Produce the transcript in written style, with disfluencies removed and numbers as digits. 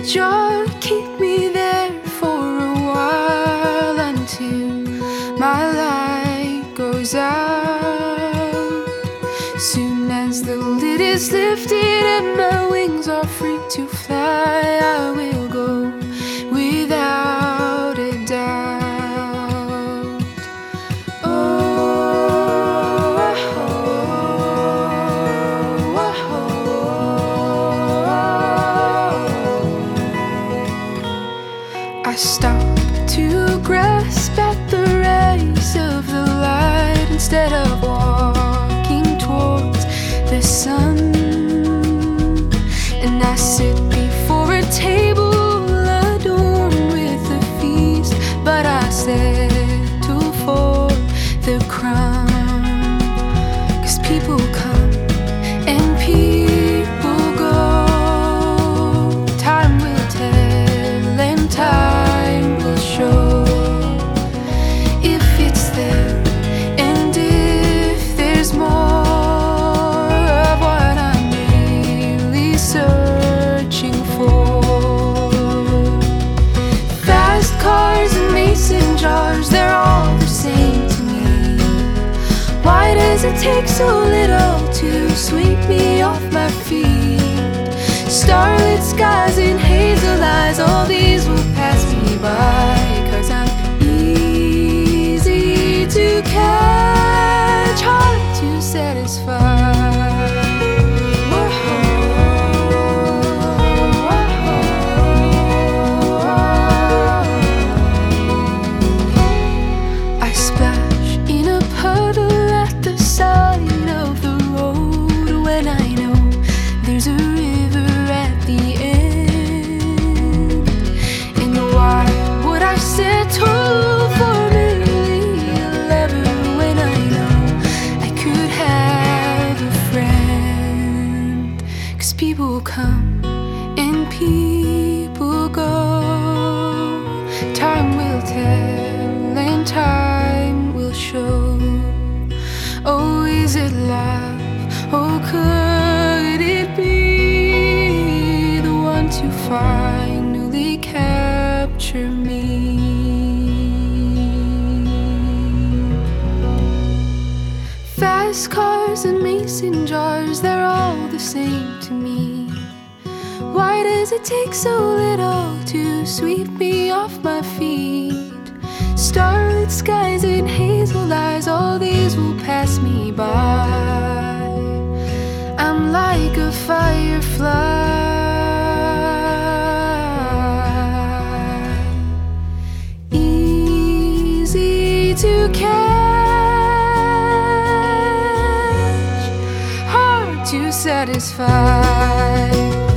just keep me there for a while until my light goes out. Soon as the lid is lifted and my wings are free to fly, I will go without a doubt. I stop to grasp at the rays of the light instead of walking towards the sun. And I sit before a table adorned with a feast, but I settle for the crumb. 'Cause people come and people go. Time will tell and time will show if it's there and if there's more of what I'm really searching for. Fast cars and mason jars, they're all the same to me. Why does it take so little to sweep me off my feet? Starlit skies and hazel eyes, all these will pass me by. 'Cause I'm easy to catch, hard to satisfy. I splash in a puddle at the side of the road when I know there's a river at the end. And why would I settle for merely a lover when I know I could have a friend? 'Cause people come and people go. Time will tell and time will show. Oh, is it love? Oh, could it be the one to finally capture me? Fast cars and mason jars, they're all the same to me. Why does it take so little to sweep me off my feet? Starlit skies and hazel eyes, all these will pass me by. I'm like a firefly, easy to catch, hard to satisfy.